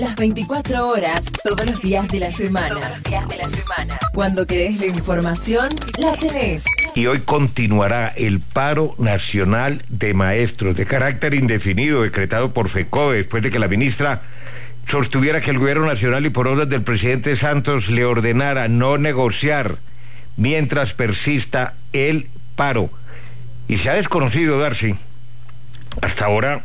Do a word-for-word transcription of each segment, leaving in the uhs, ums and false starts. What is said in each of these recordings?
Las veinticuatro horas, todos los días de la semana. Todos los días de la semana. Cuando querés la información, la tenés. Y hoy continuará el paro nacional de maestros de carácter indefinido decretado por FECODE después de que la ministra sostuviera que el gobierno nacional y por orden del presidente Santos le ordenara no negociar mientras persista el paro. Y se ha desconocido, Darcy, hasta ahora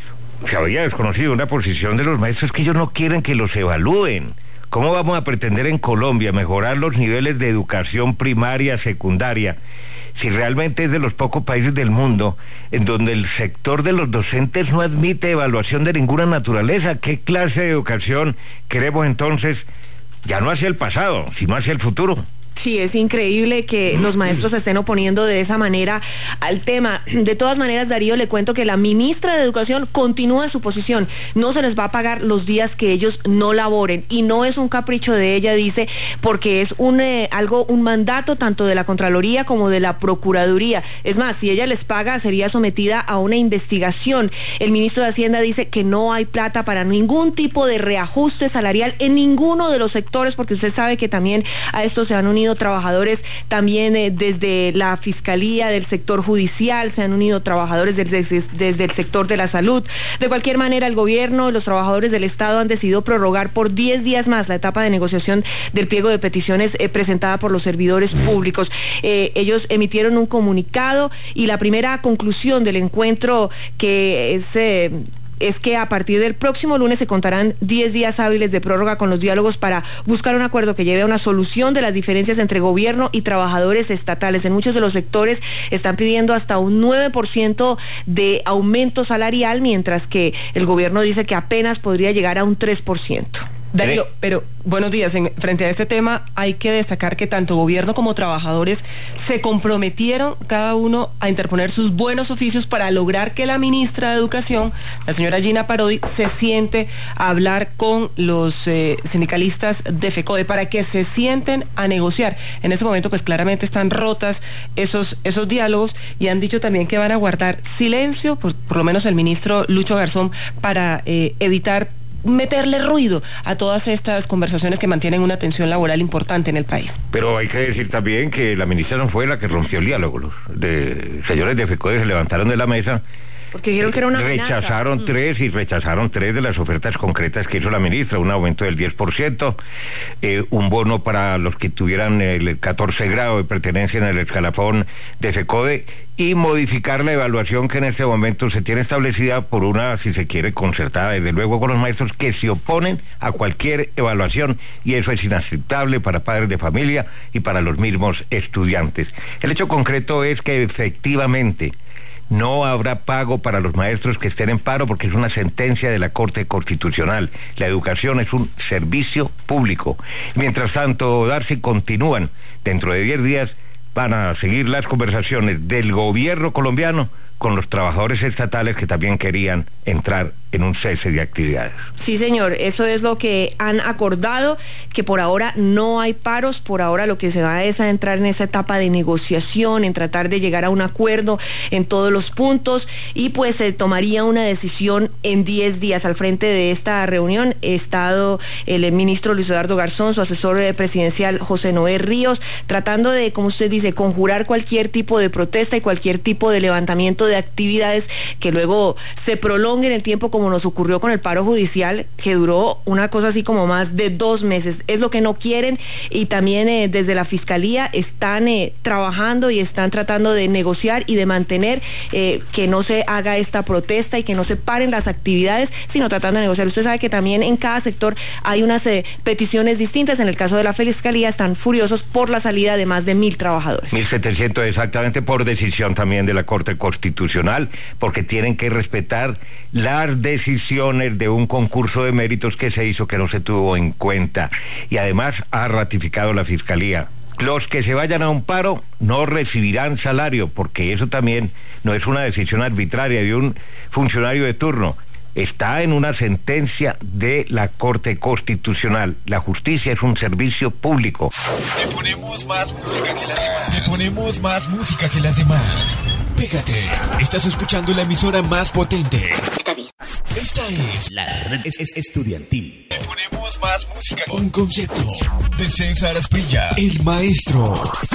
se había desconocido una posición de los maestros que ellos no quieren que los evalúen. ¿Cómo vamos a pretender en Colombia mejorar los niveles de educación primaria, secundaria, si realmente es de los pocos países del mundo en donde el sector de los docentes no admite evaluación de ninguna naturaleza? ¿Qué clase de educación queremos entonces, ya no hacia el pasado, sino hacia el futuro? Sí, es increíble que los maestros se estén oponiendo de esa manera al tema. De todas maneras, Darío, le cuento que la ministra de Educación continúa en su posición. No se les va a pagar los días que ellos no laboren. Y no es un capricho de ella, dice, porque es un eh, algo un mandato tanto de la Contraloría como de la Procuraduría. Es más, si ella les paga, sería sometida a una investigación. El ministro de Hacienda dice que no hay plata para ningún tipo de reajuste salarial en ninguno de los sectores, porque usted sabe que también a esto se han unido trabajadores también eh, desde la Fiscalía, del sector judicial, se han unido trabajadores desde, desde el sector de la salud. De cualquier manera, el gobierno y los trabajadores del Estado han decidido prorrogar por diez días más la etapa de negociación del pliego de peticiones eh, presentada por los servidores públicos. Eh, ellos emitieron un comunicado y la primera conclusión del encuentro, que es... Eh, es que a partir del próximo lunes se contarán diez días hábiles de prórroga con los diálogos para buscar un acuerdo que lleve a una solución de las diferencias entre gobierno y trabajadores estatales. En muchos de los sectores están pidiendo hasta un nueve por ciento de aumento salarial, mientras que el gobierno dice que apenas podría llegar a un tres por ciento. Darío, pero buenos días. En, frente a este tema hay que destacar que tanto gobierno como trabajadores se comprometieron cada uno a interponer sus buenos oficios para lograr que la ministra de Educación, la señora Gina Parodi, se siente a hablar con los eh, sindicalistas de FECODE para que se sienten a negociar. En ese momento pues claramente están rotas esos esos diálogos y han dicho también que van a guardar silencio, por, por lo menos el ministro Lucho Garzón, para eh, evitar meterle ruido a todas estas conversaciones que mantienen una tensión laboral importante en el país. Pero hay que decir también que la ministra no fue la que rompió el diálogo. Los de, señores de FECODE se levantaron de la mesa, porque dijeron que era una amenaza. Rechazaron mm. tres y rechazaron tres de las ofertas concretas que hizo la ministra: un aumento del diez por ciento, eh, un bono para los que tuvieran el catorce grado de pertenencia en el escalafón de FECODE, y modificar la evaluación que en este momento se tiene establecida por una, si se quiere, concertada, desde luego, con los maestros que se oponen a cualquier evaluación, y eso es inaceptable para padres de familia y para los mismos estudiantes. El hecho concreto es que efectivamente no habrá pago para los maestros que estén en paro, porque es una sentencia de la Corte Constitucional. La educación es un servicio público. Mientras tanto, Darcy, continúan. Dentro de diez días van a seguir las conversaciones del gobierno colombiano con los trabajadores estatales que también querían entrar en un cese de actividades. Sí, señor, eso es lo que han acordado, que por ahora no hay paros, por ahora lo que se va es a entrar en esa etapa de negociación, en tratar de llegar a un acuerdo en todos los puntos, y pues se tomaría una decisión en diez días. Al frente de esta reunión ha estado el ministro Luis Eduardo Garzón, su asesor presidencial José Noé Ríos, tratando de, como usted dice, conjurar cualquier tipo de protesta y cualquier tipo de levantamiento de actividades que luego se prolonguen el tiempo, como nos ocurrió con el paro judicial, que duró una cosa así como más de dos meses. Es lo que no quieren, y también eh, desde la Fiscalía están eh, trabajando y están tratando de negociar y de mantener eh, que no se haga esta protesta y que no se paren las actividades, sino tratando de negociar. Usted sabe que también en cada sector hay unas eh, peticiones distintas. En el caso de la Fiscalía están furiosos por la salida de más de mil trabajadores. mil setecientos exactamente, por decisión también de la Corte Constitucional, porque tienen que respetar las decisiones de un concurso de méritos que se hizo, que no se tuvo en cuenta, y además ha ratificado la Fiscalía. Los que se vayan a un paro no recibirán salario, porque eso también no es una decisión arbitraria de un funcionario de turno. Está en una sentencia de la Corte Constitucional. La justicia es un servicio público. Te ponemos más música que las demás. Te ponemos más música que las demás. Pégate. Estás escuchando la emisora más potente. Está bien. Esta es la red es, es estudiantil. ponemos más música. Un concepto de César Asprilla, el maestro.